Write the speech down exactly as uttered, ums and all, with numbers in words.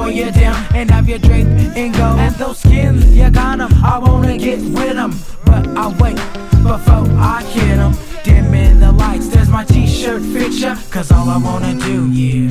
slow you down and have you draped in gold. And those skins, you got 'em, I wanna get with 'em, but I wait before I hit 'em. Dim in the lights, does my t-shirt fit ya? Cause all I wanna do, yeah,